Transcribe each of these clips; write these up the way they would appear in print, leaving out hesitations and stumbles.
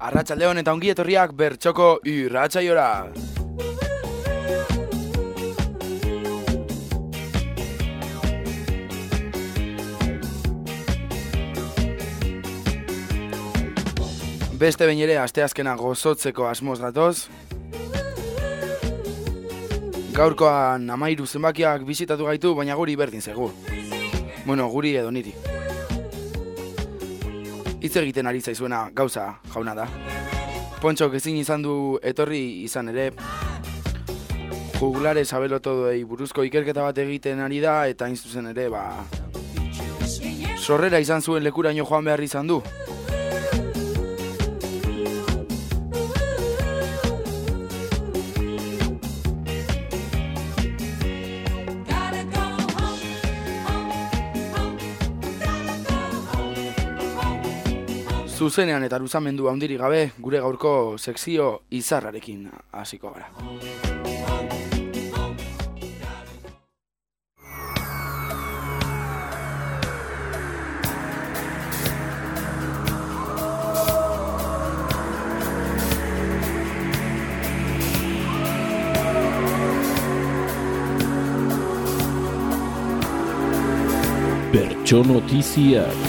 Arratsaldeon eta ongi etorriak bertsoko irratsaiora. Beste behin ere asteazkena gozotzeko asmoz gatoz. Gaurkoan 13 zenbakiak bisitatu gaitu, baina guri berdin zegu. Bueno, guri edo niri. Hitz egiten ari zaizuena gauza jauna da. Pontxok ezin izan du etorri izan ere. Jugulare sabelotodoei buruzko ikerketa bat egiten ari da, eta hain zuzen ere, sorrera izan zuen lekuraino joan behar izan du. Zuzenean eta luzamendu handirik gabe, gure gaurko sekzio izarrarekin hasiko gara. Bertso Notiziak.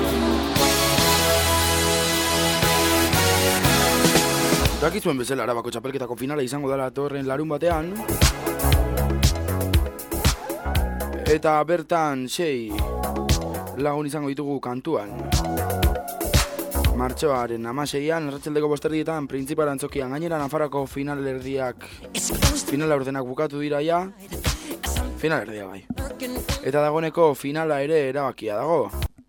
Dakizuen bezala Arabako txapelketako finala izango dela datorren larun batean. Eta bertan 6 lagun izango ditugu kantuan. Martxoaren 16an, arratsaldeko 5:00 Printzipal antzokian. Gainera Nafarroako finalerdiak ordenak bukatu dira ja. Finalerdia bai. Eta dagoeneko finala ere erabakia dago.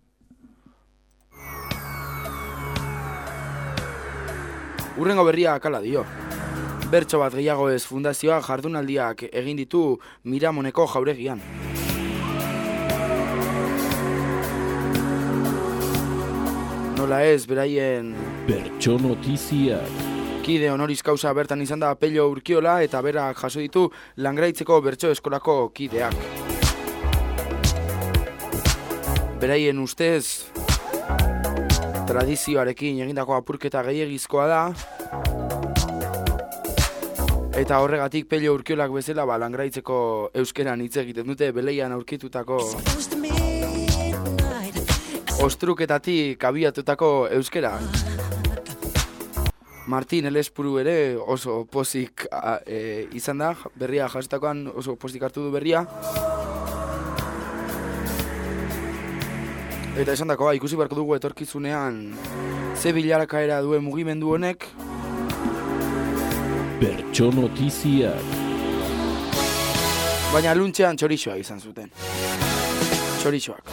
Urrengo berria akala dio. Bertso bat gehiago ez fundazioa jardunaldiak egin ditu Miramoneko jauregian. Nola ez, beraien Bertso Notiziak. Kide honoris causa bertan izan da Pello Urkiola, eta berak jaso ditu Langraitzeko bertso eskolako kideak. Beraien ustez tradizioarekin egindako apurketa gehiegizkoa da, eta horregatik Pello Urkiolak bezala Langraitzeko euskeran hitz egiten dute beleian aurkitutako ostruketatik abiatutako euskera. Martin Elespuru ere oso pozik izan da, berria jasotakoan oso pozik hartu du berria. Eta esan dakoa, ikusi beharko dugu etorkizunean ze bilarakaera duen mugimendu honek. Bertso Notiziak. Baina luntzean txorixoak izan zuten. Txorixoak.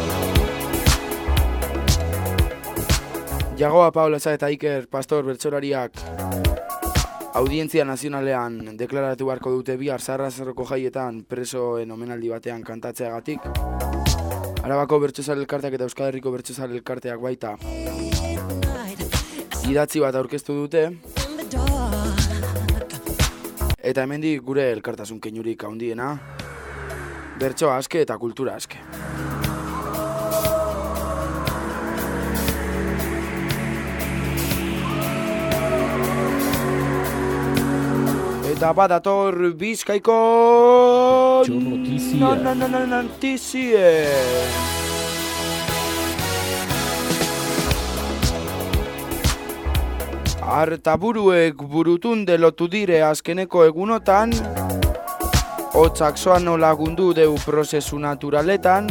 Jagoa Paulaza eta Iker Pastor bertsolariak Audientzia Nazionalean deklaratu beharko dute bihar Sarrazarroko jaietan presoen omenaldi batean kantatzeagatik. Arabako bertsozale elkarteak eta Euskal Herriko bertsozale elkarteak baita idatzi bat aurkeztu dute. Eta hemendik gure elkartasun keinurik handiena, bertso aske eta kultura aske. Eta badator Bizkaiko notizie. Artaburuek burutunde lotu dire azkeneko egunotan, hotzak soano lagundu deu prozesu naturaletan,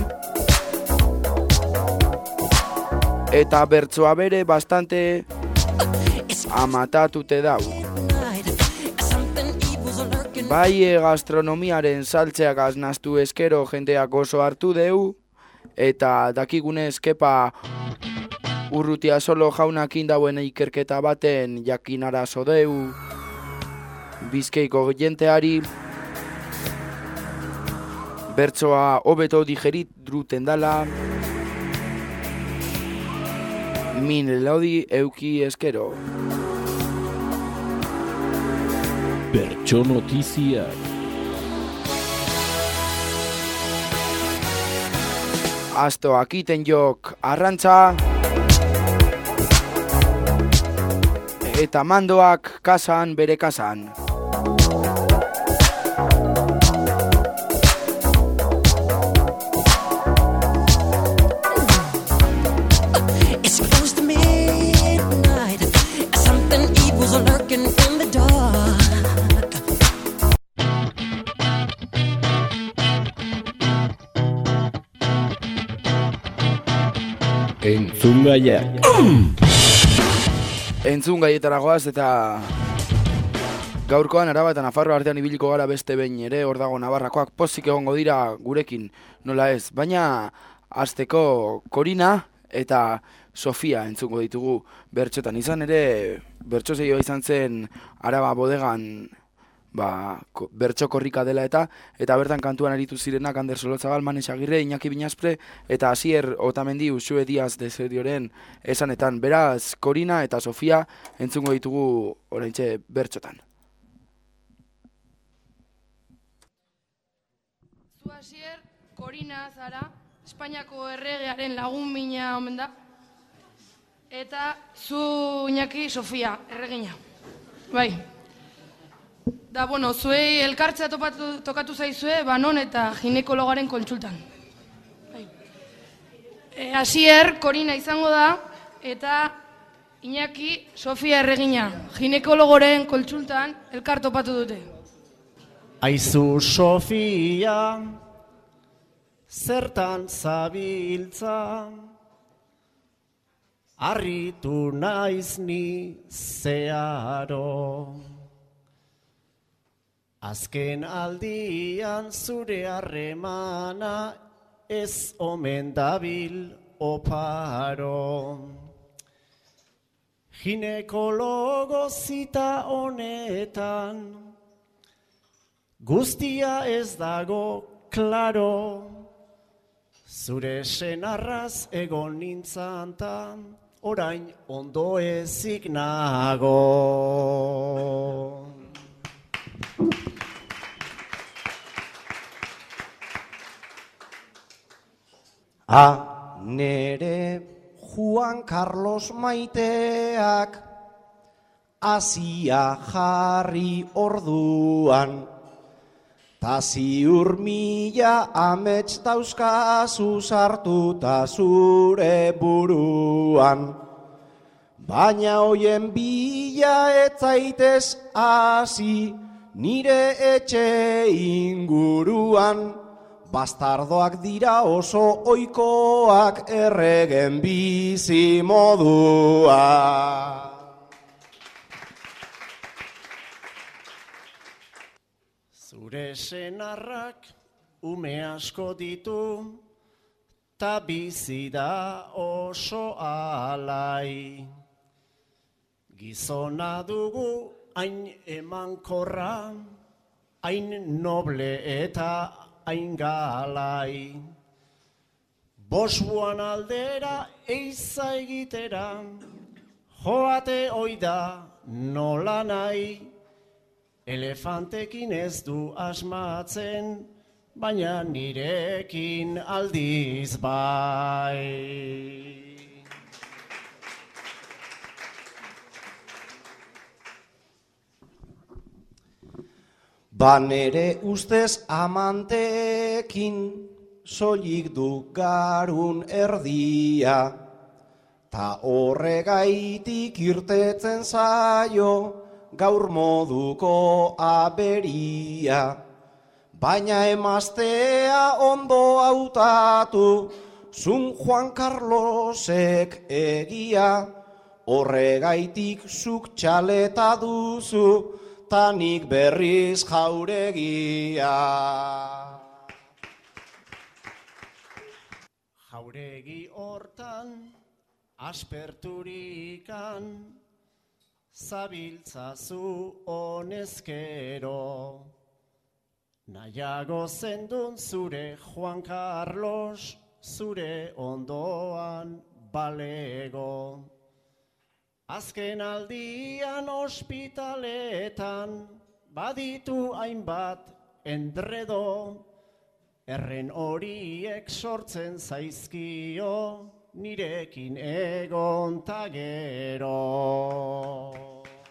eta bertsoa bere bastante amatatute dau. Bai gastronomiaren saltzeak aznaztu eskero jendeak oso hartu deu, eta dakigunez kepa Urrutia solo jaunakin dauen ikerketa baten jakinarazo deu Bizkaiko jenteari bertsoa hobeto digeridruten dala min lodi euki eskero. Bertso Notiziak. Asto akiten jok arrantza. eta mandoak kasan bere kasan. Entzungaiak. Entzun gaietara goaz eta gaurkoan Araba eta Nafarroa artean ibiliko gara beste behin ere, hor dago Navarrakoak pozik egongo dira gurekin, nola ez. Baina hasteko Korina eta Sofia entzungo ditugu bertxotan. Izan ere, bertxo zeioa izan zen Araba bodegan bertxo korrika dela eta bertan kantuan aritu zirenak Ander Solotzagal, Manes Agirre, Iñaki Binaspre eta Asier Otamendi Usue Diaz de Serioren esanetan. Beraz, Korina eta Sofia entzungo ditugu oraintxe bertxotan. Zu Asier, Korina zara, Espainiako erregearen lagun mina omen da, eta zu Iñaki Sofia, erregina. Bai. Da, zuei elkartzea tokatu zaizue, non eta ginekologaren kontsultan. Asier, Korina izango da, eta Iñaki, Sofia erregina. Ginekologoren kontsultan elkar topatu dute. Aizu Sofia, zertan zabiltza, harritu naiz ni zeharo. Azken aldian zure harremana ez omen dabil oparo. Ginekologo zita honetan, guztia ez dago klaro. Zure senarraz egon nintzantan, orain ondo ezik nago. Nere Juan Carlos maiteak hasia jarri orduan, ta ziur mila amets dauzkazu sartuta zure buruan. Baina hoien bila ez zaitez hasi nire etxe inguruan. Bastardoak dira oso ohikoak erregen bizi modua. Zure senarrak ume asko ditu, ta bizi da oso alai. Gizona dugu hain emankorra, hain noble eta hain galai. Bosbuan aldera eiza egitera, joate oida nola nahi. Elefantekin ez du asmatzen, baina nirekin aldiz bai. Nere ustez amanteekin soilik du garun erdia, ta horregaitik irtetzen zaio gaur moduko aberia. Baina emaztea ondo hautatu, zun Juan Carlosek egia, horregaitik zuk txaleta duzu, tanik berriz jauregia. Jauregi hortan, asperturikan, zabiltzazu honezkero. Nahiago zendun zure Juan Carlos, zure ondoan balego. Azken aldian ospitaletan, baditu hainbat endredo, erren horiek sortzen zaizkio, nirekin egon ta gero.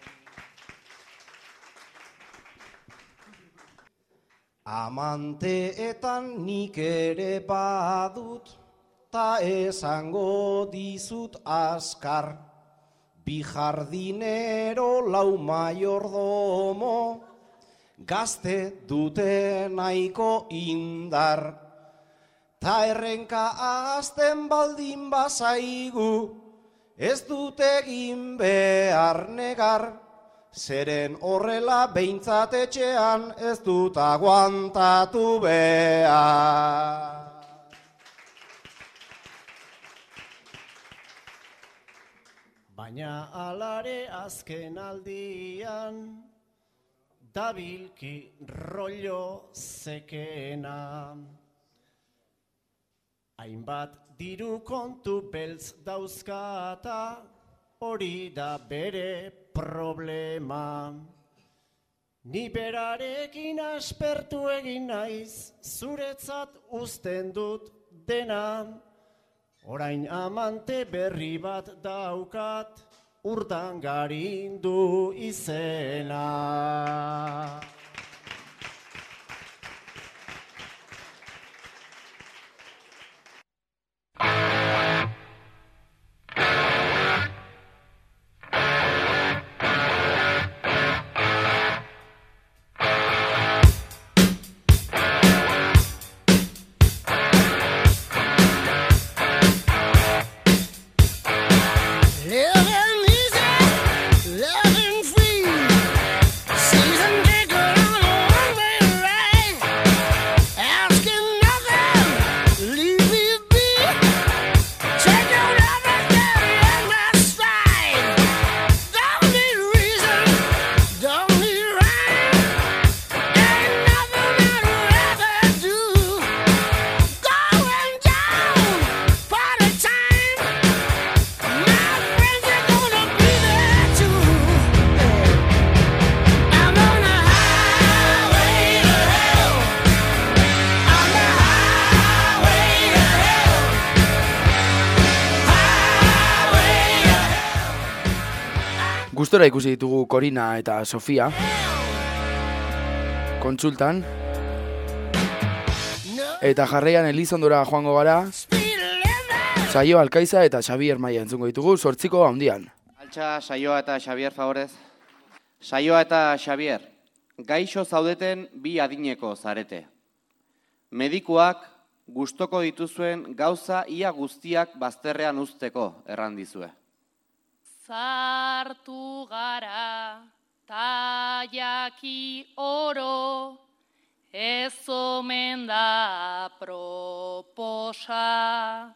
Amanteetan nik ere badut, ta esango dizut askar. 2 jardinero, 4 maiordomo, gazte dute nahiko indar. Ta errenka azten baldin bazaigu, ez dut egin behar negar. Zeren horrela behintzat etxean ez dut aguantatu behar. Baina alare azken aldian, dabilki rollo zekena. Hainbat diru kontu beltz dauzkata, hori da bere problema. Ni berarekin aspertu egin naiz, zuretzat uzten dut dena. Orain amante berri bat daukat, Urdangarindu izena. Gustora ikusi ditugu Korina eta Sofia kontsultan, eta jarraian Elizondora joango gara. Saio Alkaiza eta Xabier Maia entzungo ditugu 8ko handian. Altxa, Saioa eta Xabier favorez. Saioa eta Xabier, gaixo zaudeten 2 adineko zarete. Medikuak gustoko dituzuen gauza ia guztiak bazterrean uzteko errandizue. Zartu gara, ta jaki oro, ez omen da proposa.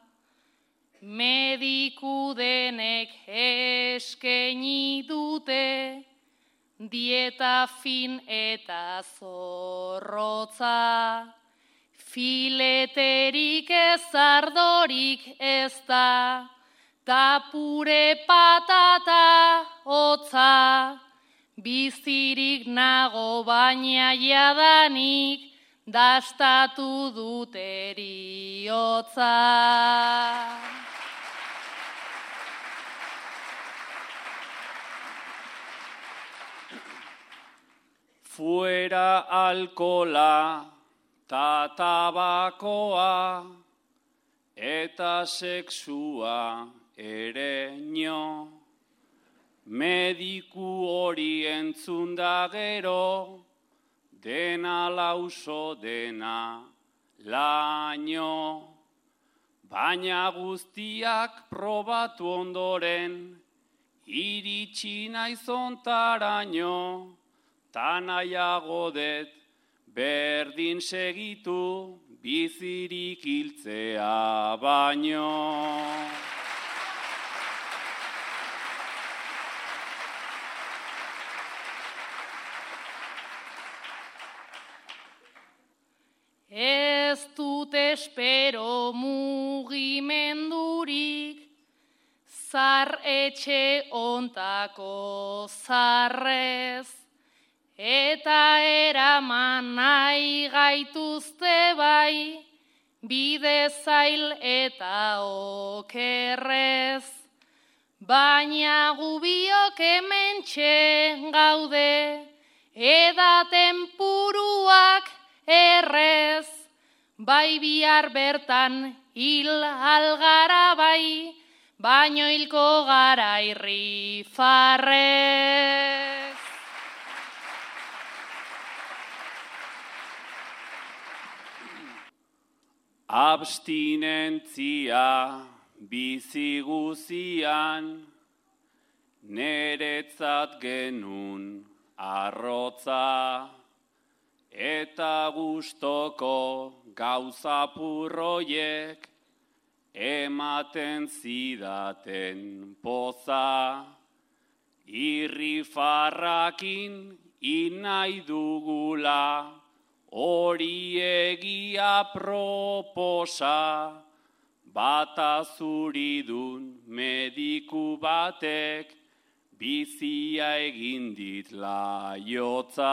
Mediku denek eskaini dute, dieta fin eta zorrotza. Fileterik ez ardorik ez da, ta pure patata hotza, bizirik nago baina jadanik, dastatu dut eriotza. Fuera alkola, ta tabakoa, eta sexua ere nio. Mediku hori entzun da gero, dena lauso dena laino. Baina guztiak probatu ondoren, iritsi naizontaraino, ta nahiago det berdin segitu, bizirik hiltzea baino. Ez dut espero mugimendurik, zar etxe ontako zarrez, eta eraman nahi gaituzte bai, bide zail eta okerrez. Baina gubiok hementxe gaude, edaten puruak errez, bai bihar bertan hil algara bai, baino hilko gara irrifarrez. Abstinentzia bizi guzian, neretzat genun arrotza, eta gustoko gauza purroiek ematen zidaten poza. Irrifarrakin inai dugula, hori egia proposa, bata zuridun mediku batek, bizia egin dit laiotza.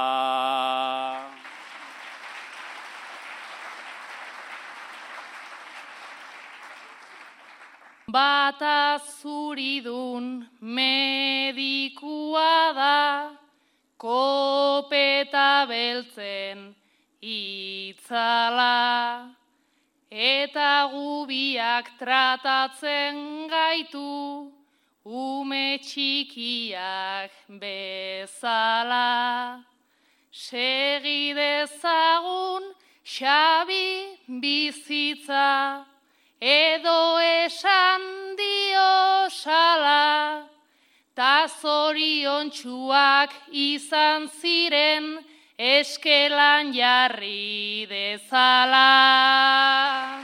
Bata zuridun medikua da, kopeta beltzen itzala, eta gubiak tratatzen gaitu, ume txikiak bezala. Segi dezagun Xabi bizitza, edo esan dio sala, ta zoriontsuak izan ziren eskelan jarri dezala.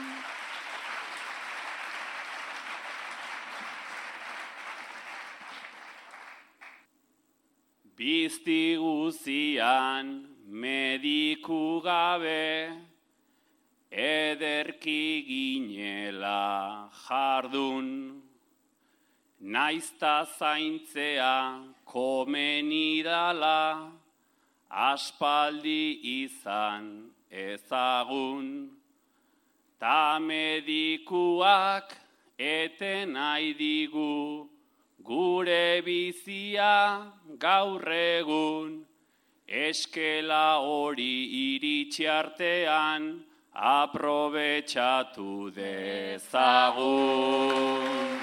Bizti guzian mediku gabe, ederki ginela jardun, naizta zaintzea komeni dala, aspaldi izan ezagun, ta medikuak eten nahi digu, gure bizia gaur egun, eskela hori iritsi artean, aprobetxatu dezagun.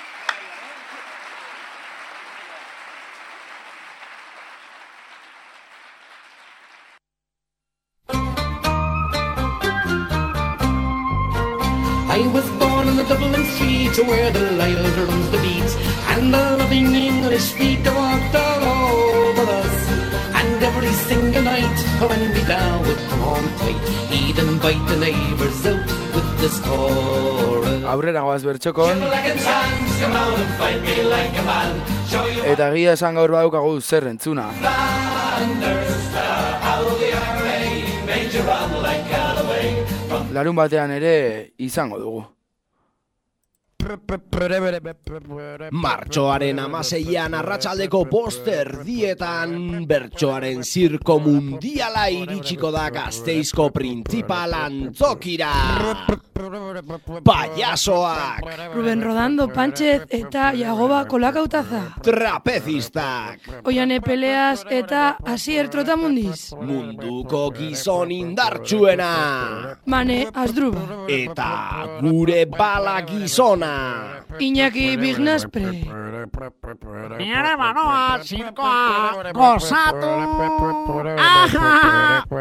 I was born on the Dublin streets where the Lyle runs the beats, and the loving English feet walked all over us. And every single night when we down would come home tight, he'd invite the neighbours out with this chorus. Aurrera goaz bertxokon. Eta egia esan gaur badaukagu zer entzuna. Larun batean ere izango dugu. Martxoaren 16an arratsaldeko 5:00 bertsoaren zirko mundiala iritsiko da Gasteizko printzipal antzokira. Payasoak, Ruben Rodando Pánchez eta Jagoba Kolakautaza, trapezistak, Oiane Peleas eta Asier Trotamundiz, munduko gizon indartsuena, Mane Asdruba, eta gure bala gizona, Iñaki Bignaspre. Nire banoa, zirkoa, gozatu! Aha!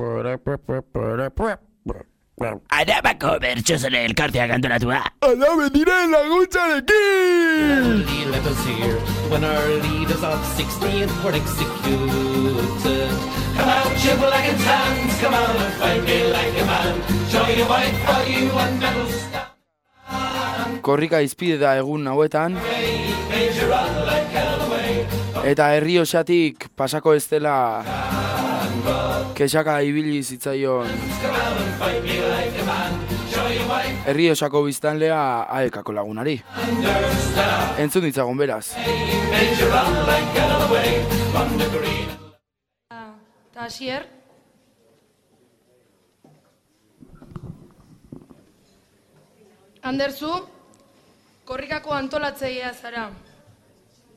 Arabako bertsozale elkarteak antolatua. Alabe diren laguntzarekin! Let us hear when our leaders of 16 were executed. Come out, shiver like a dance, come out and fight me like a man. Show you white for you and medals. Korrika izpide da egun hauetan. Eta herri osatik pasako ez dela kexaka ibili zitzaion herri osako biztanlea aekako lagunari. Entzun ditzagun beraz. Eta Asier. Anderzu, korrikako antolatzeia zara.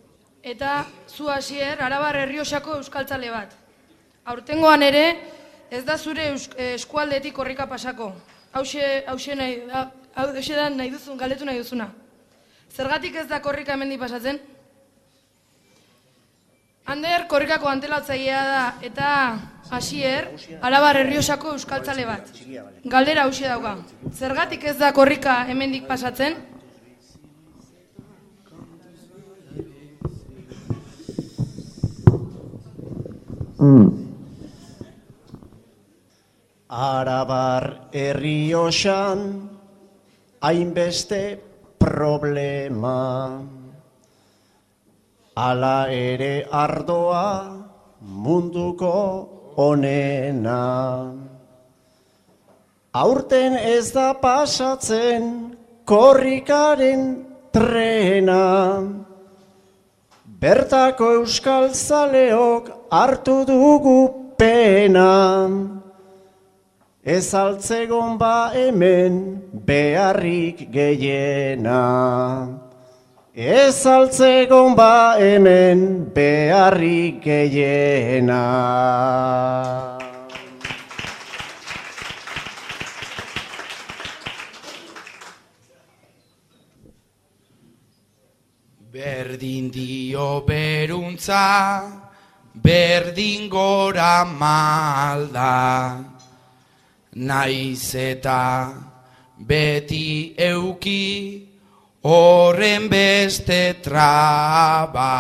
Eta zu Asier, Arabar Erriosako euskaltzale bat. Aurtengoan ere, ez da zure eskualdetik korrika pasako. Hauxe da nahi duzun, galdetu nahi duzuna. Zergatik ez da korrika hemendik pasatzen? Ander korrikako antelatzailea da eta Asier, Arabar Errioxako euskaltzale bat. Galdera hauxe dauka. Zergatik ez da korrika hemendik pasatzen? Arabar Errioxan hainbeste problema. Hala ere ardoa munduko onena. Aurten ez da pasatzen korrikaren trena. Bertako euskaltzaleok hartu dugu pena. Ez altzegon ba hemen beharrik gehiena. Ez altzegon ba hemen beharrik gehiena. Berdin dio beruntza, berdin gora malda. Naiz eta beti euki horren beste traba.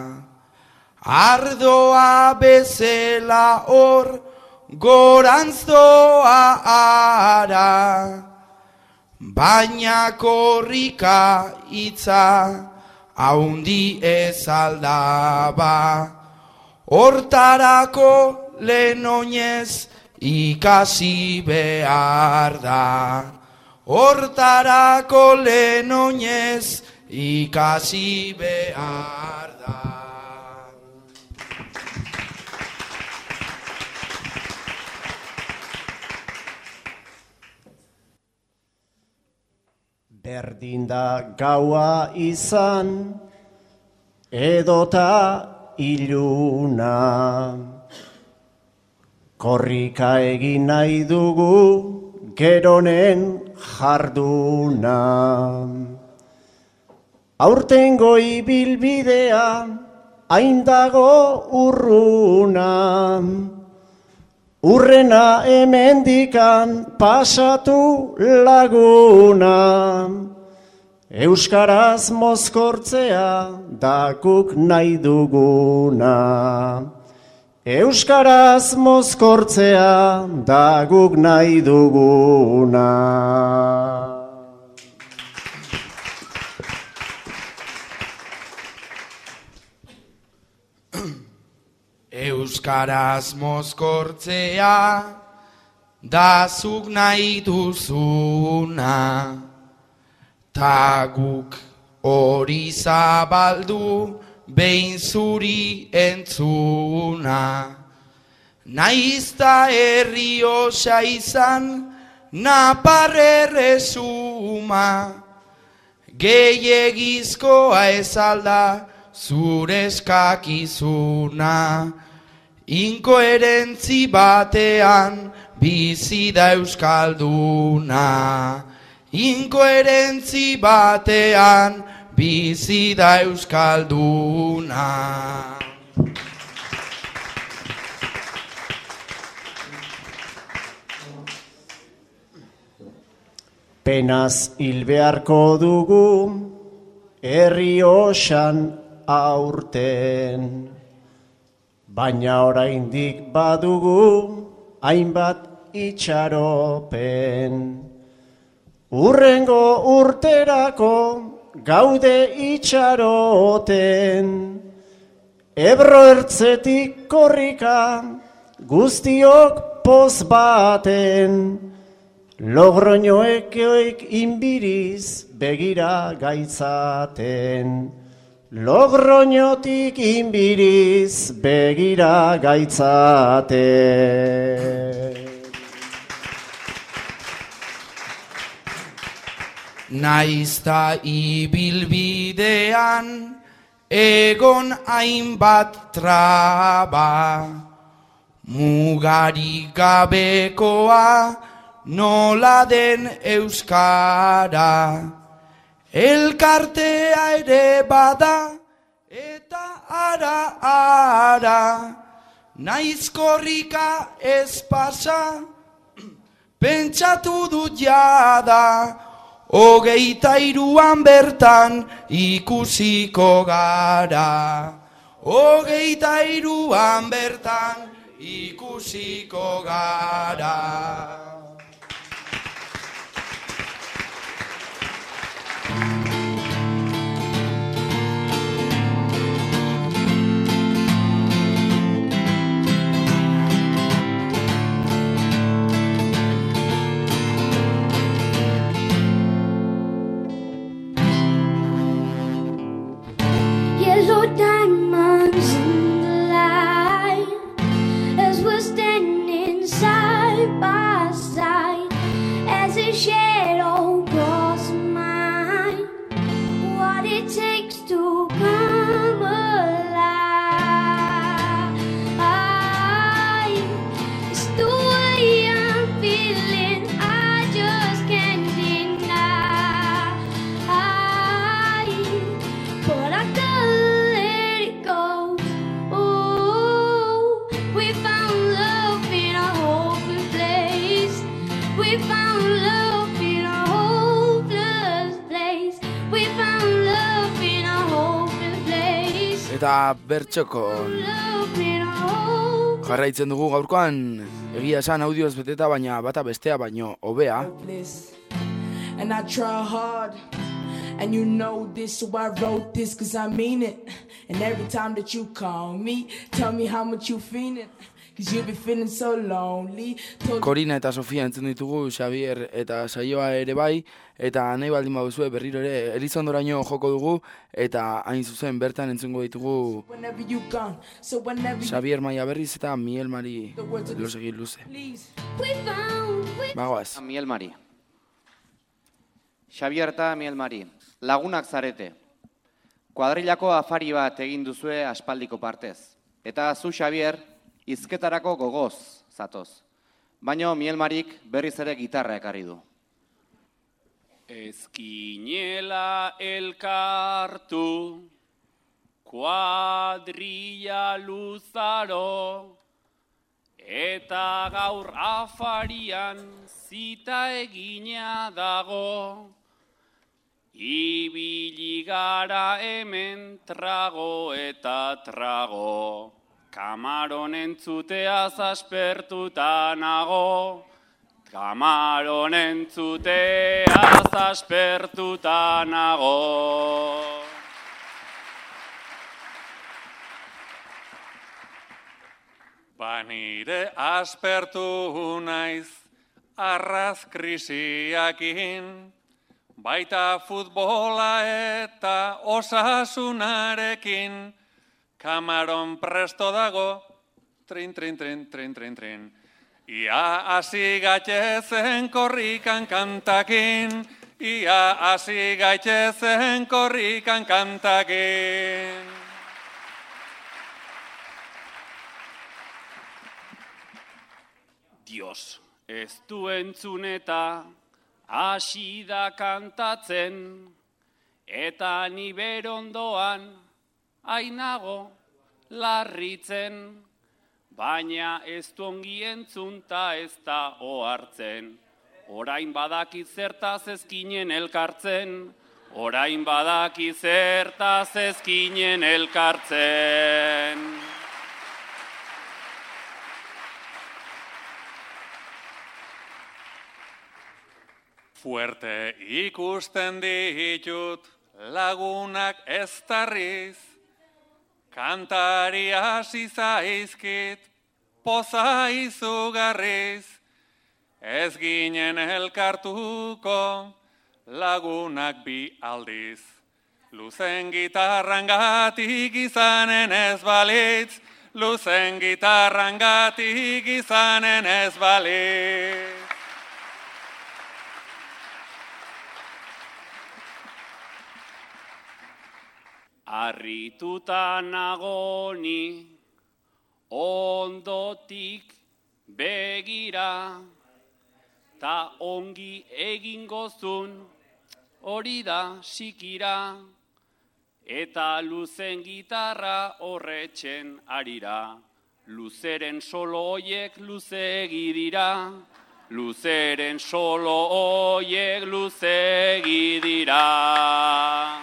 Ardoa bezela hor gorantz doa ara. Baina korrika hitza haundi ez aldaba. Hortarako lehen oinez ikasi behar da. Hortarako lehen oinez ikasi behar da. Berdin da gaua izan edota iluna. Korrika egin nahi dugu geronen jarduna. Aurtengo ibilbidea hain dago urruna. Urrena hemendikan pasatu laguna. Euskaraz mozkortzea da guk nahi duguna. Euskaraz mozkortzea da guk nahi duguna. Euskaraz mozkortzea da zuk nahi duzuna. Ta guk hori zabaldu behin zuri entzuna. Naizta Errioxa izan Napar erresuma. Gehiegizkoa ez alda zure eskakizuna. Inkoherentzi batean bizi da euskalduna. Inkoherentzi batean bizi da euskalduna. Penaz hil beharko dugu Errioxan aurten. Baina oraindik badugu hainbat itxaropen. Urrengo urterako gaude itxaroten. Ebro ertzetik korrika guztiok poz baten. Logroñoek inbiriz begira gaitzaten. Logroñotik inbiriz begira gaitzaten. Naizta ibilbidean egon hainbat traba. Mugarik gabekoa nola den euskara. Elkartea ere bada eta ara. Naiz korrika ez pasa, pentsatu dut jada. 23an bertan ikusiko gara. 23an bertan ikusiko gara. Yellow diamonds in the light as we're standing side by side, as a shadow crosses mine. What it takes to come alive, it's the way I'm feeling. I just can't deny, but I gotta let it go. Ooh, we found love in a hopeless place. We found love in a hopeless place. We found love in a hopeless place. Eta bertxoko Love in a hopeless jarraitzen dugu gaurkoan, egia esan audioz beteta, baina bata bestea baino hobea. And I try hard, and you know this, so I wrote this cause I mean it. And every time that you call me, tell me how much you feeling, cause you be feeling so lonely. Korina eta Sofia entzun ditugu, Xavier eta Saioa ere bai, eta nahi baldin baduzue berriro ere Elizondoraino joko dugu, eta hain zuzen bertan entzungo ditugu Whenever you gone, so whenever you Xavier Maia Berriz eta Miel Mari Losegi Luze. Bagoaz. Miel Mari. Xavier eta Miel Mari, lagunak zarete. Kuadrilako afari bat egin duzue aspaldiko partez. Eta zu, Xavier, hizketarako gogoz zatoz. Baina Miel Marik berriz ere gitarra ekarri du. Ezkinela elkartu, kuadrilla luzaro, eta gaur afarian zita egina dago. Ibili gara hemen trago eta trago, kamaron entzuteaz aspertuta nago. Kamaron entzuteaz aspertuta nago. Banire aspertu naiz arraz krisiakin, baita futbola eta osasunarekin. Kamaron presto dago, trin, trin, trin, trin, trin, trin. Ia hasi gaitezen korrikan kantakin, ia hasi gaitezen korrikan kantakin. Dios, ez du entzun eta hasi da kantatzen, eta ni berondoan hainago larritzen, baina ez du ongi entzun ta ez da ohartzen. Orain badaki zertaz ezkinen elkartzen, orain badaki zertaz ezkinen elkartzen. Fuerte ikusten ditut lagunak ez tarriz, kantari hasi zaizkit poza izugarriz. Ez ginen elkartuko lagunak bi aldiz, luzen gitarrangatik izanen ez balitz, luzen gitarrangatik izanen ez balitz. Arrituta nagoni, ondotik begira, ta ongi egingozun, hori da sikira, eta luzen gitarra horretxen arira. Luzeren solo hoiek luzegi dira, luzeren solo hoiek luzegi dira.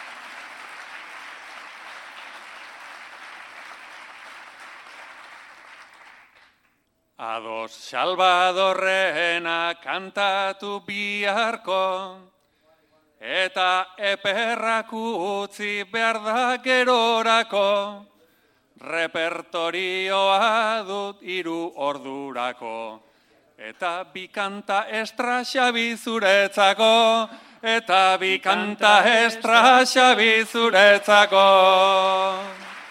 Ados Salvadorrena kantatu biharko, eta eperrak utzi behar da gerorako, repertorioa dut 3 ordurako, eta bi kanta estra Xabi zuretzako, eta bi kanta estra Xabi zuretzako.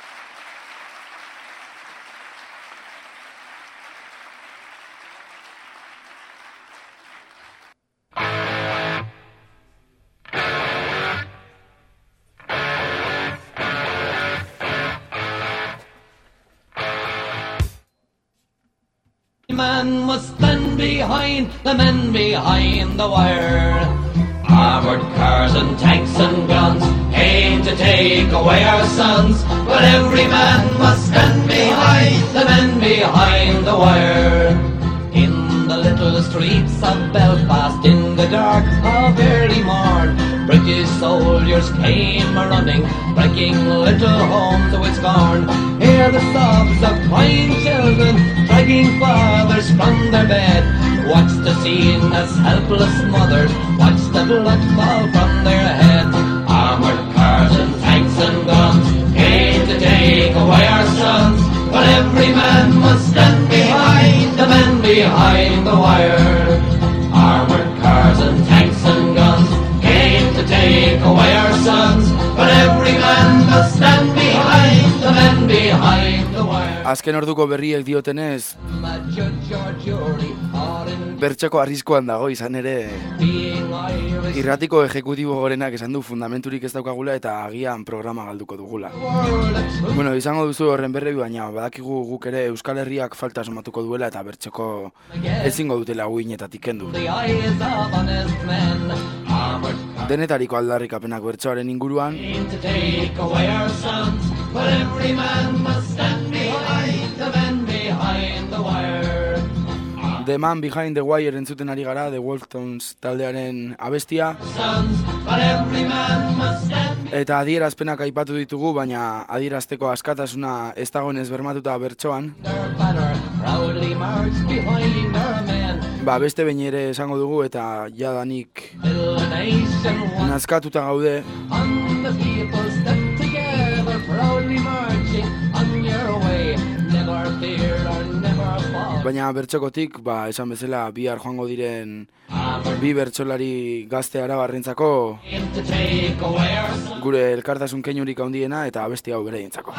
Man must stand behind the men behind the wire. Armored cars and tanks and guns aim to take away our sons, but every man must stand behind the men behind the wire. In the little streets of Belfast, in the dark of early morn, British soldiers came running, breaking little homes to its scorn. Hear the sobs of crying children, dragging fathers from their bed. Watch the scene as helpless mothers watch the blood fall from their head. Armored cars and tanks and guns came to take away our sons, but every man must stand behind the men behind the wire. Armored cars and tanks and guns came to take away our sons, but every man must stand behind the men behind the wire. Azken orduko berriek diotenez, bertxoko arriskoan dago izan ere irratiko ejekutibo gorenak esan du fundamenturik ez daukagula eta agian programa galduko dugula. Bueno, izango duzu horren berri, baina badakigu guk ere Euskal Herriak falta asmatuko duela eta bertxoko ezingo dutela uinetatik kendu. Denetariko aldarrikapenak bertsoaren inguruan, The Man Behind the Wire entzuten ari gara, The Wolftones taldearen abestia. Eta adierazpenak aipatu ditugu, baina adierazteko askatasuna ez dagoenez bermatuta bertsoan. Beste behin ere esango dugu eta jadanik nazkatuta gaude. Baina bertsokotik, esan bezala, bihar joango diren bi bertsolari gazte arabarrentzako gure elkartasun keinurik handiena eta abesti hau beraientzako.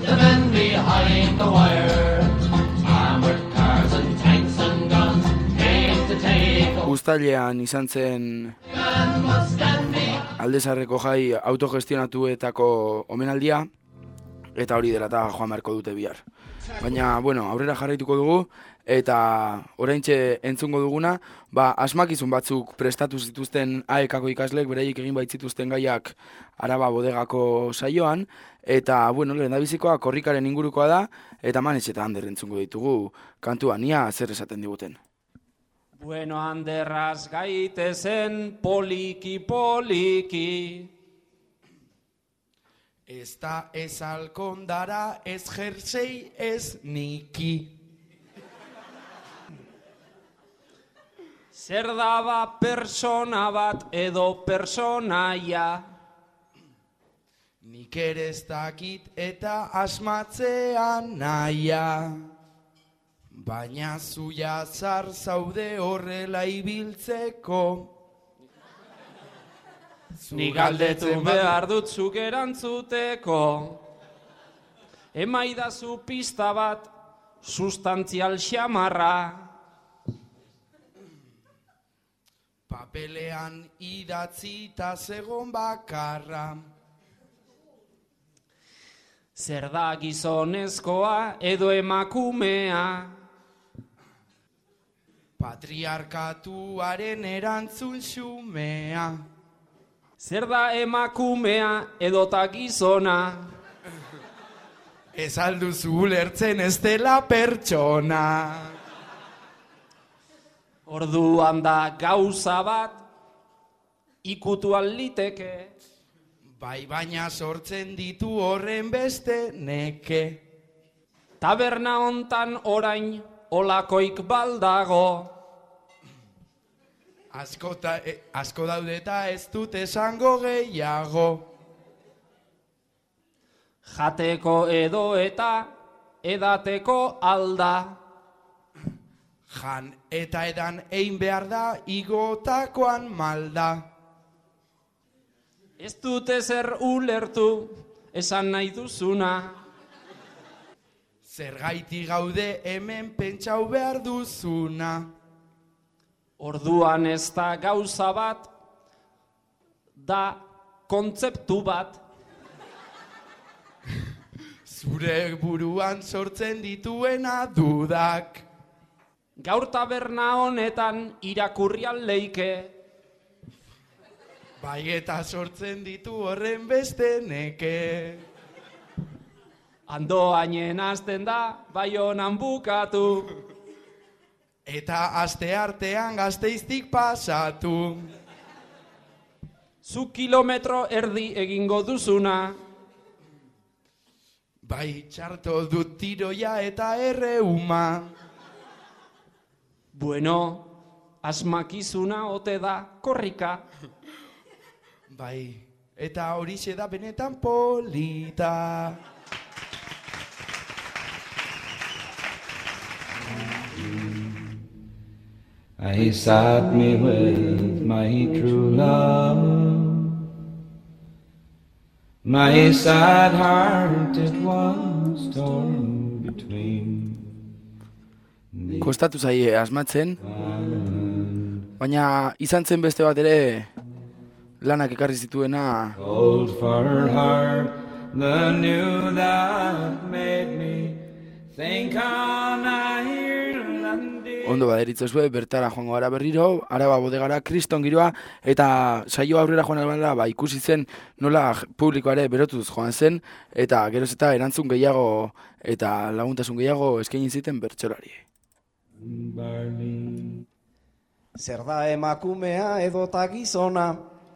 Uztailean izan zen Aldezarreko jai autogestionatuetako omenaldia, eta hori dela eta joan beharko dute bihar. Baina, aurrera jarraituko dugu, eta oraintxe entzungo duguna, asmakizun batzuk prestatu zituzten AEK-ko ikasleek, beraiek egin baitzituzten gaiak Araba bodegako saioan, eta, lehendabizikoa korrikaren ingurukoa da, eta Manetxe eta Ander entzungo ditugu kantua, nia zer esaten diguten. Bueno, Anderraz gaitezen poliki poliki. Ez da ez alkondara, ez jersei, ez niki. Zer daba persona bat edo personaia? Nik ere ez dakit eta asmatzean naia. Baina zu jazar zaude horrela ibiltzeko. Nik galdetu behar dut zuk erantzuteko. Emaidazu pista bat, sustantzial xamarra. Papelean idatzi eta zegon bakarra. Zer da gizonezkoa edo emakumea? Patriarkatuaren erantzun xumea. Zer da emakumea edota gizona? Ez alduzu ulertzen ez dela pertsona. Orduan da gauza bat ikutu liteke. Bai, baina sortzen ditu horren beste neke. Taberna hontan orain olakoik baldago. Asko daude eta ez dut esango gehiago. Jateko edo eta edateko alda. Jan eta edan egin behar da igotakoan malda. Ez dut ezer ulertu esan nahi duzuna. Zergaiti gaude hemen pentsau behar duzuna. Orduan ez da gauza bat, da kontzeptu bat. Zure buruan sortzen dituena dudak. Gaur taberna honetan irakurri leike. Bai eta sortzen ditu horren beste neke. Andoainen hasten da, Baionan bukatu. Eta aste artean Gasteiztik pasatu. Zu kilometro erdi egingo duzuna. Bai txarto dut tiroia eta erreuma. Bueno, asmakizuna ote da korrika. Bai, eta horixe da benetan polita. I sat me with my true love. My sad heart it was torn between. Kostatu zaie asmatzen, baina izan zen beste bat ere lanak ekarri zituena. Cold for her heart, the new that made me think on Ireland. Ondo baderitzozue, bertara joango gara berriro, Araba bodegara, kriston giroa, eta saio aurrera joan albala, ikusi zen nola publikoare berotuz joan zen, eta geroz eta erantzun gehiago eta laguntasun gehiago eskaini ziten bertsolari. Zer da emakumea edota gizona?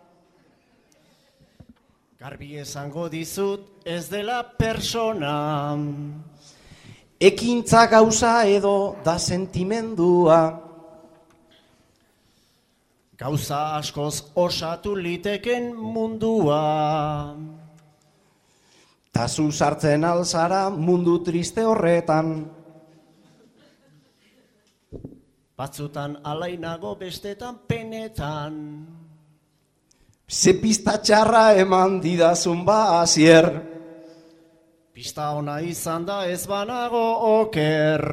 Garbi esango dizut ez dela persona. Ekintza gauza edo da sentimendua. Gauza askoz osatu liteken mundua. Tazu sartzen alzara mundu triste horretan. Batzutan alainago bestetan penetan. Ze pista txarra eman didazun Asier. Pista ona izan da ez banago oker.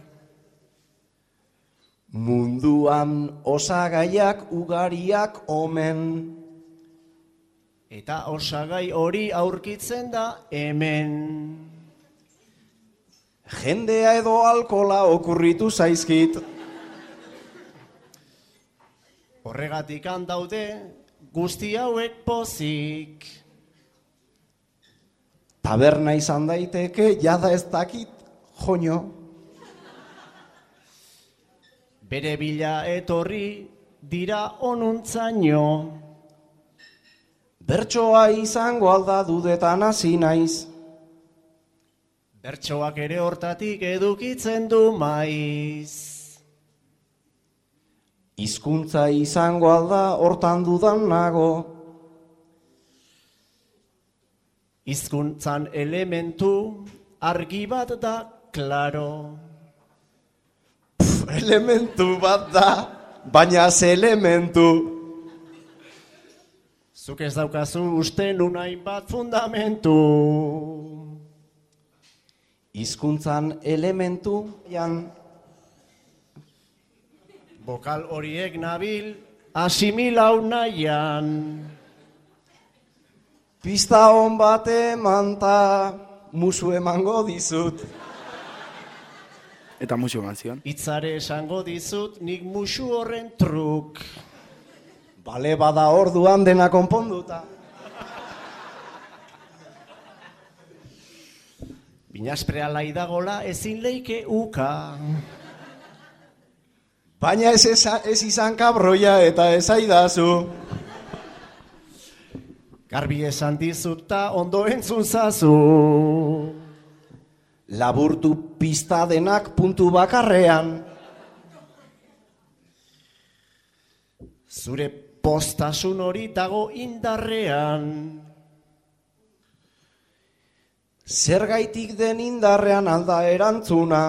Munduan osagaiak ugariak omen. Eta osagai hori aurkitzen da hemen. Jendea edo alkola okurritu zaizkit. Horregatik handaude guzti hauek pozik. Taberna izan daiteke jada ez dakit joño. Bere bila etorri dira onuntzaino. Bertsoa izango alda dudetan hasi naiz. Bertsoak ere hortatik edukitzen du maiz. Hizkuntza izango alda hortan dudan nago. Hizkuntzan elementu argi bat da, klaro. Elementu bat da, baina ze elementu. Zuk ez daukazu uste nun hainbat fundamentu. Hizkuntzan elementu jan. Bokal horiek nabil asimilau nahian. Pista hon bat emanta musu emango dizut. Eta musu eman zion. Itzare esango dizut nik musu horren truk. Bale bada orduan dena konponduta. Binasprea laidagola ezin leike uka. Baina ez izan kabroia eta ez aidazu. Garbi esan dizuta ondo entzun zazu. Laburtu pista denak puntu bakarrean. Zure postasun hori dago indarrean. Zergaitik den indarrean alda erantzuna.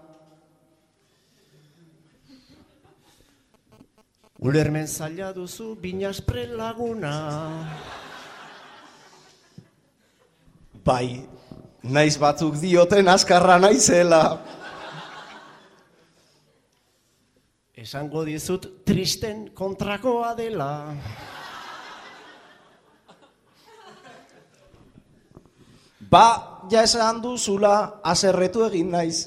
Ulermen zaila duzu Binaspre laguna. Bai, naiz batzuk dioten azkarra naizela. Esango dizut tristen kontrakoa dela. Ba, ja esan duzula, haserretu egin naiz.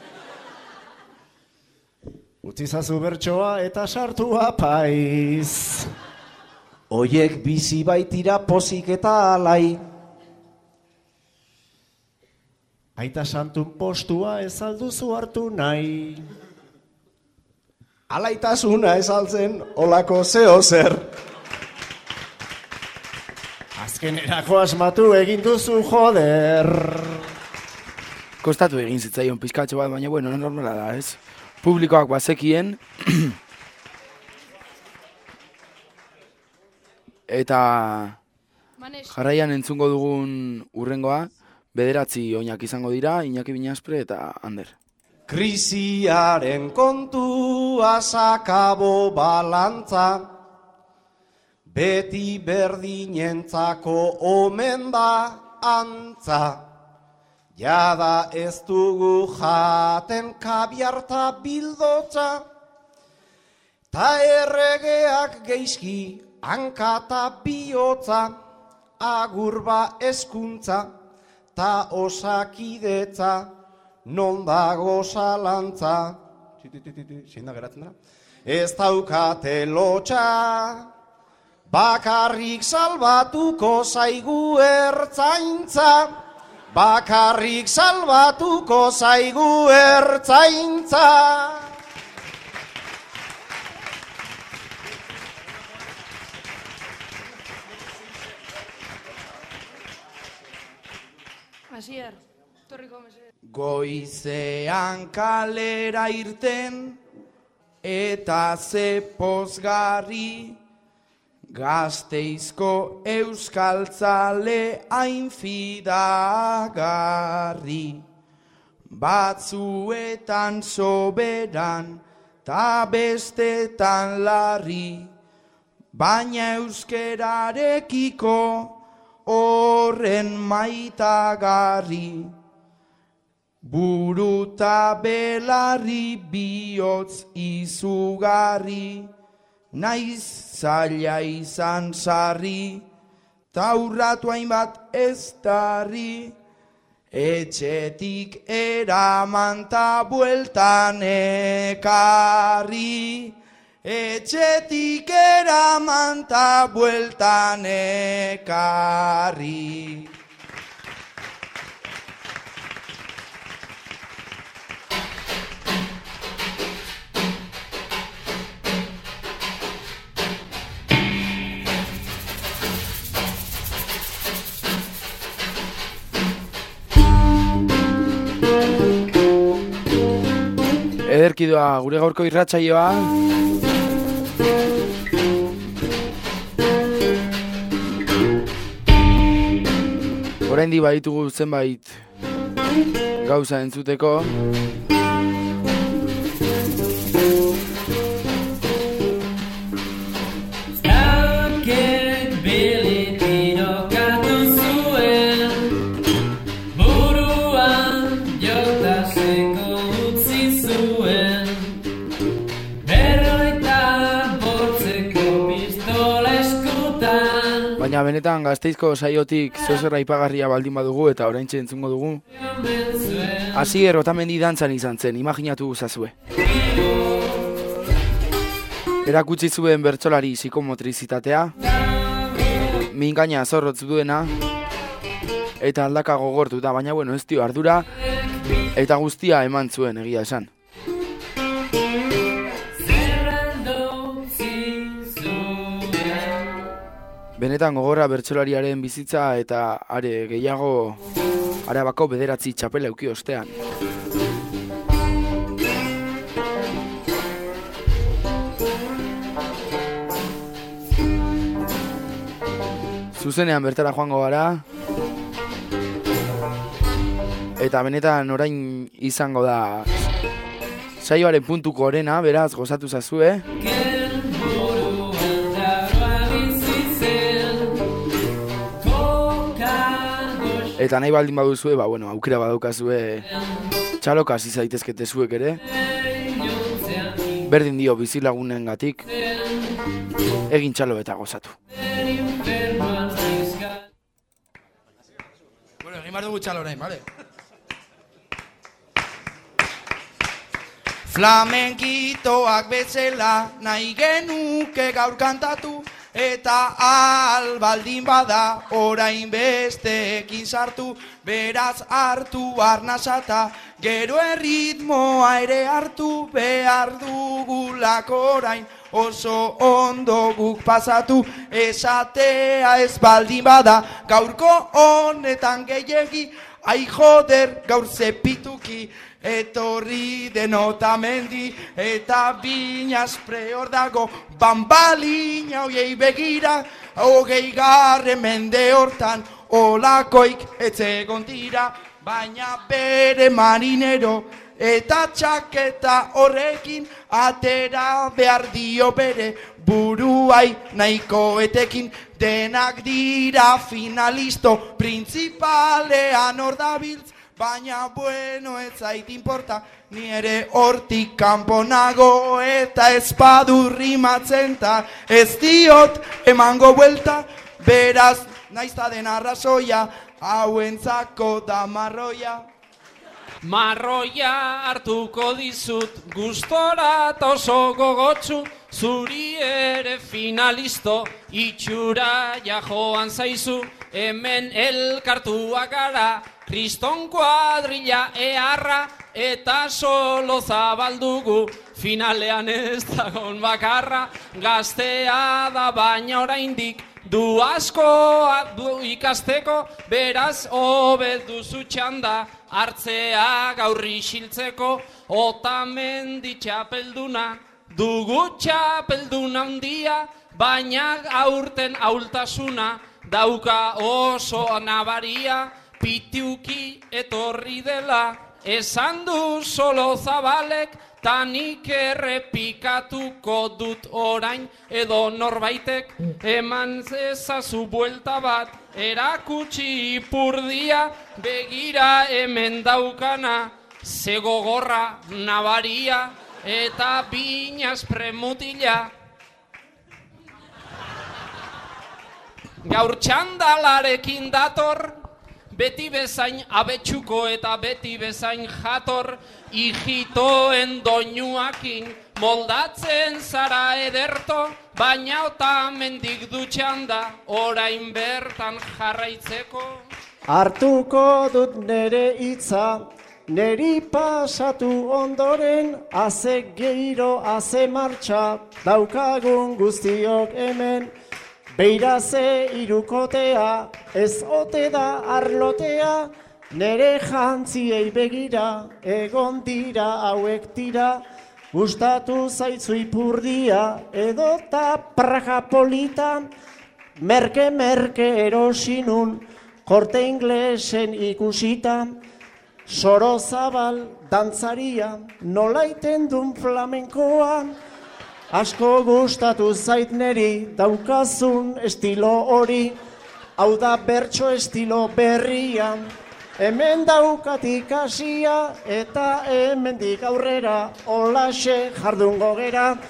Utzizazu bertsoa eta sartu apaiz. Oiek bizi baitira pozik eta alai. Aita santun postua ez alduzu hartu nahi. Alaitasuna ez altzen olako zeo zer. Azkenerako asmatu egin duzu joder. Kostatu egin zitzaion pizkatxo bat, baina bueno, normala da, ez? Publikoak bazekien. Eta jarraian entzungo dugun urrengoa, 9 oinak izango dira, Iñaki Binaspre eta Ander. Krisiaren kontua sakabo balantza, beti berdinentzako omen da antza. Jada ez dugu jaten kabiarta bildotza, ta erregeak geizki hankata bihotza, agurba eskuntza, ta osakidetza, non dago zalantza. Zein da geratzen dara? Ez daukate lotxa, bakarrik salbatuko zaigu ertzaintza. Bakarrik salbatuko zaigu ertzaintza. Asier, torriko mesedez. Goizean kalera irten eta ze pozgarri, Gasteizko euskaltzale hain fidagarri. Batzuetan soberan ta bestetan larri, baina euskerarekiko horren maitagarri. Buruta belarri bihotz izugarri, naiz zaila izan sarri, taurratu hainbat ez darri, etxetik eraman ta bueltan ekarri. Etxetik eraman ta bueltan ekarri. Ederki doa gure gaurko irratsaioa. Oraindik baditugu zenbait gauza entzuteko. Baina benetan Gasteizko saiotik zozer aipagarria baldin badugu eta oraintxe entzungo dugu. Asier Otamendi dantzan izan zen, imaginatu zazue. Erakutsi zuen bertsolari psikomotrizitatea, mingaina zorrotz duena, eta aldaka gogortu da, baina bueno, ez dio ardura, eta guztia eman zuen egia esan. Benetan gogorra bertsolariaren bizitza eta are gehiago Arabako 9 txapela eduki ostean. Zuzenean bertara joango gara. Eta benetan orain izango da saioaren puntuko orena, beraz gozatu zazue. Eta nahi baldin baduzue, aukera badaukazue txaloka hasi zaitezkete zuek ere. Berdin dio bizilagunengatik. Egin txalo eta gozatu. Bueno, egin behar dugu txalo orain, bale? Flamenkitoak bezala nahi genuke gaur kantatu, eta albaldin bada orain besteekin sartu, beraz hartu arnasata, gero erritmoa ere hartu behar dugulako orain, oso ondo guk pasatu, esatea ez baldin bada, gaurko honetan gehiegi, ai joder gaur zepituki, etorri den Otamendi, eta Binazpre hor dago, bambalina hoiei begira, 20. mende hortan, olakoik etzegon dira, baina bere marinero, eta txaketa horrekin, atera behar dio bere, buruai nahiko etekin, denak dira finalisto, principalean hor dabiltz, baina bueno ez zait importa, ni ere hortik kanpo nago eta ez badu rimatzen ta, ez diot emango buelta, beraz naizta den arrazoia, hauentzako da marroia. Marroia hartuko dizut, gustora eta oso gogotsu, zuri ere finalisto, itxura ja joan zaizu, hemen elkartuak gara, Kriston kuadrilla eharra, eta solo zabaldugu, finalean ez dagon bakarra, gaztea da baina oraindik, du asko du ikasteko, beraz hobetu zu txanda, hartzea gaurri xiltzeko, Otamendi txapelduna, dugu txapelduna handia, baina aurten ahultasuna, dauka oso nabaria, pitiuki etorri dela, esan du solo zabalek, tanik errepikatuko dut orain, edo norbaitek, eman zezazu buelta bat, erakutsi ipurdia, begira hemen daukana, ze gogorra nabaria, eta Binazpre mutila. Gaur txandalarekin dator, beti bezain abetxuko eta beti bezain jator, hijitoen doinuakin moldatzen zara ederto, baina Otamendik du txanda, orain bertan jarraitzeko. Hartuko dut nere hitza, neri pasatu ondoren, haze giro, haze martxa, daukagun guztiok hemen, beiraze irukotea, ez ote da arlotea, nere jantziei begira, egon dira hauek tira, gustatu zaitzu ipurdia, edota Praga polita, merke erosinun, korte inglesen ikusita, Sorozabal dantzaria, nolaiten dun flamenkoa, asko gustatu zait neri, daukazun estilo hori, hau da bertso estilo berria, hemen daukat ikasia, eta hemendik aurrera, holaxe jardungo gera,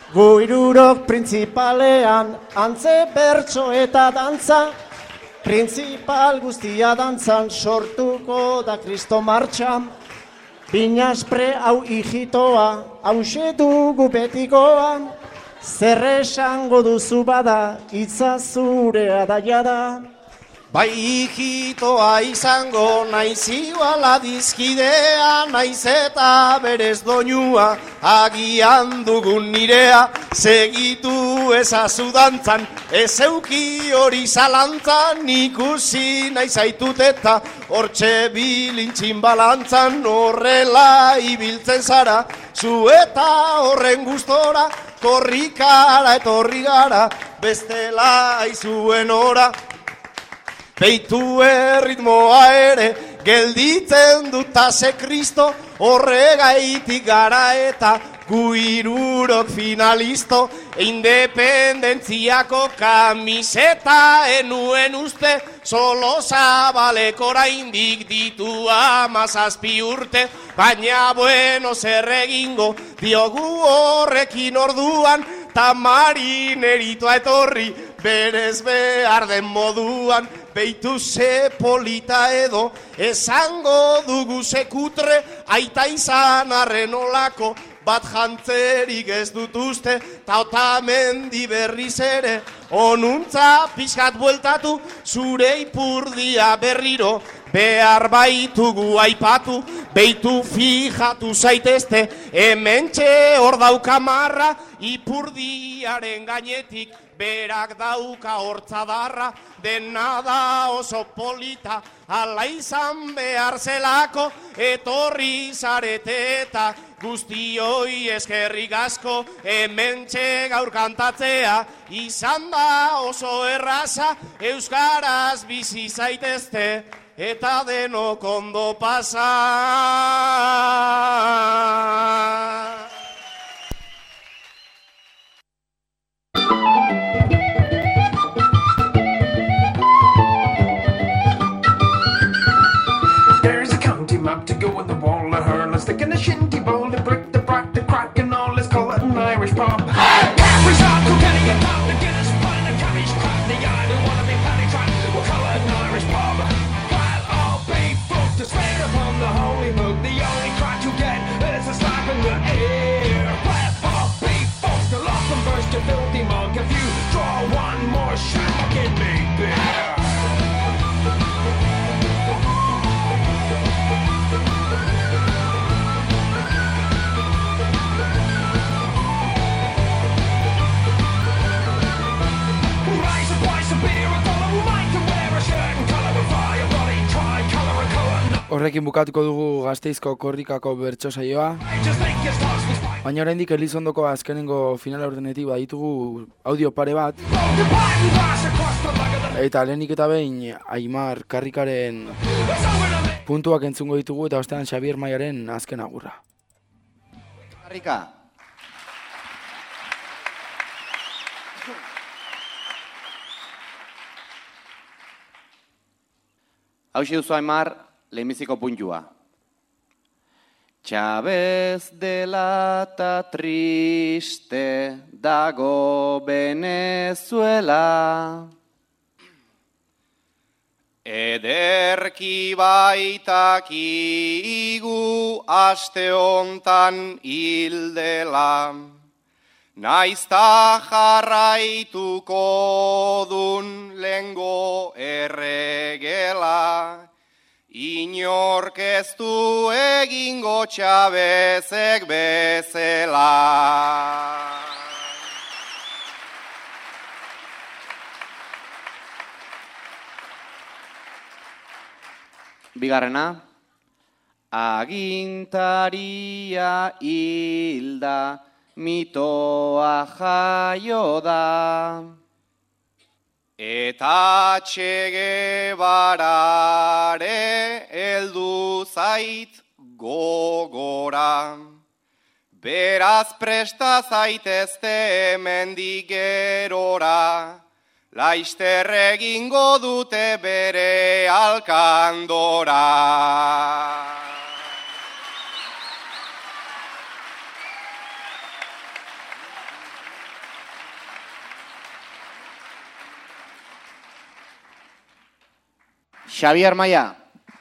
Gu hirurok printzipalean, antze bertso eta dantza, printzipal guztia dantzan sortuko da Kristo martxan. Binaspre hau hijitoa, hause dugu betikoa, zer esango duzu bada, hitza zurea da jada. Bai hijitoa izango naiz iguala dizkidea, naiz eta berez doinua, agian dugun nirea, segitu ezazu dantzan, ez euki hori zalantzan, ikusi nahi zaitut eta hortxe bilintxin balantzan, horrela ibiltzen zara, zu eta horren gustora, korrikara etorri gara, bestela aizuen ora. Beitu erritmoa ere, gelditzen duta ze Kristo, horregaitik gara eta gu hirurok finalisto, independentziako kamiseta enuen uste, solo zabalek oraindik ditu 17 urte, baina bueno zer egingo diogu horrekin orduan, ta marineritoa etorri berez behar den moduan, beitu ze polita edo, esango dugu ze kutre, aita izan arren olako, bat jantzerik ez dut uste, ta otamendi berriz ere, onuntza pixkat bueltatu, zure ipurdia berriro, behar baitugu aipatu, beitu fijatu zaitezte, hementxe hor dauka marra, ipurdiaren gainetik, berak dauka hortzadarra, dena da oso polita, ala izan behar zelako, etorri zarete eta guztioi eskerrik asko, hementxe gaur kantatzea, izan da oso erraza, euskaraz bizi zaitezte, eta denok ondo pasa. There's a county map to go on the wall of her. Let's stick in the shinty bowl, the brick, the brack, the crack, and all. Let's call it an Irish pub. We shot Kilkenny, get down, the Guinness, pint, the cabbage, crap, the yard, and wanna be paddy track. We'll call it an Irish pub. While all be fucked, to swear upon the holy book, the only crack you get is a slap in the ear. Well, all be fucked, the lost and burst, you filthy monk. If you draw one more shot, I'll give me beer. Horrekin bukatuko dugu Gasteizko korrikako bertso saioa. Baina oraindik Elizondoko azkenengo final aurrenetik baditugu audio pare bat. Eta lehenik eta behin Aimar Karrikaren puntuak entzungo ditugu eta ostean Xabier Maiaren azken agurra. Karrika. Hauxe duzu Aimar, lehenbiziko puntua. Chavez dela ta triste dago Venezuela. Ederki baitakigu aste hontan hildela. Naizta jarraituko dun lengo erregela. Inork ez du egingo Chavezek bezela. Bigarrena, agintaria hilda, mitoa jaio da. Eta Che Guevarare heldu zait gogora. Beraz presta zaitezte hemendik gerora. Laizter egingo dute bere alkandora. Xabier Maia.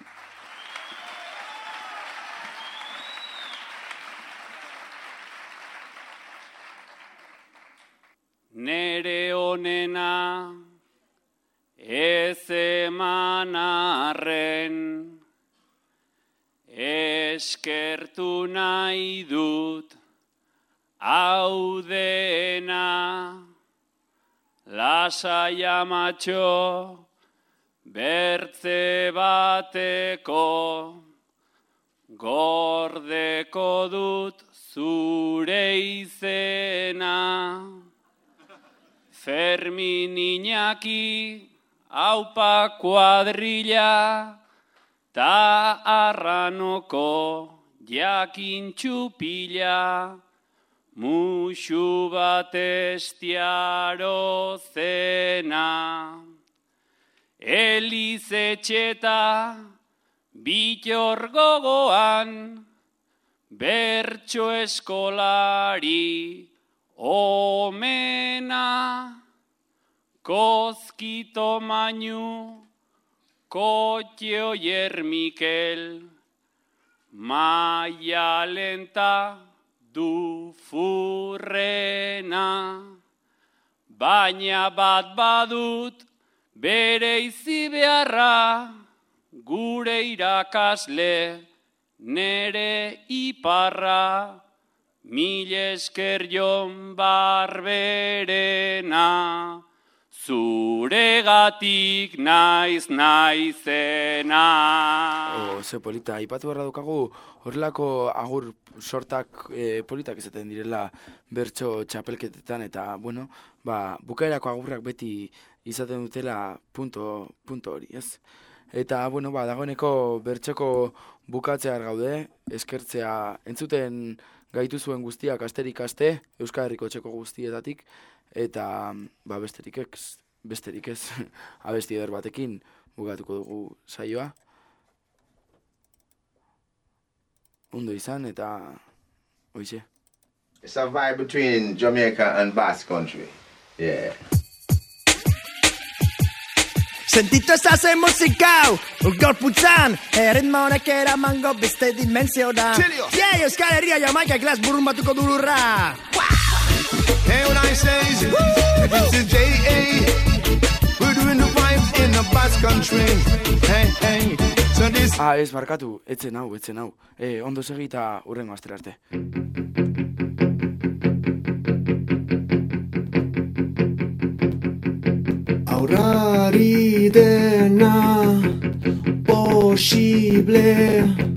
Nere honena ez eman arren, eskertu nahi dut hau dena, lasai amatxo bertze bateko, gordeko dut zure izena. Fermin Iñaki, aupa kuadrilla, ta arranoko jakintxu pila, musu bat estiaro zena. Elizetxeta, bitor gogoan, bertso eskolari, omena, Kozkito Mainu, Kotio Mikel, Maia Lenta, Dufurrena. Baina bat badut, bere izi beharra, gure irakasle, nere iparra, mil esker Jon Barberena, zuregatik naizena. Ze polita, aipatu beharra dukagu, horrelako agur sortak politak izaten direla bertso txapelketetan, eta, bueno, bukaerako agurrak beti izaten dutela punto hori, ez? Eta, bueno, dagoeneko bertxoko bukatzear gaude, eskertzea entzuten gaitu zuen guztiak asterik aste, Euskal Herriko txeko guztietatik, eta besterik ez, abesti eder batekin bukatuko dugu saioa. Ondo izan, eta hoize. It's a vibe between Jamaica and Basque Country. Yeah. Sentitu ezazue musikau, gorputzan, erritmo honek eramango beste dimensiona. Yeah, Euskal Herria Jamaika klas burrun batuko dururra. Hey, when I say, this is J.A. We're doing the vibes in the Basque Country. Hey, so this... Ez, barkatu, etzen hau. Ondo segita hurrengo astera arte. Aurrari dena posible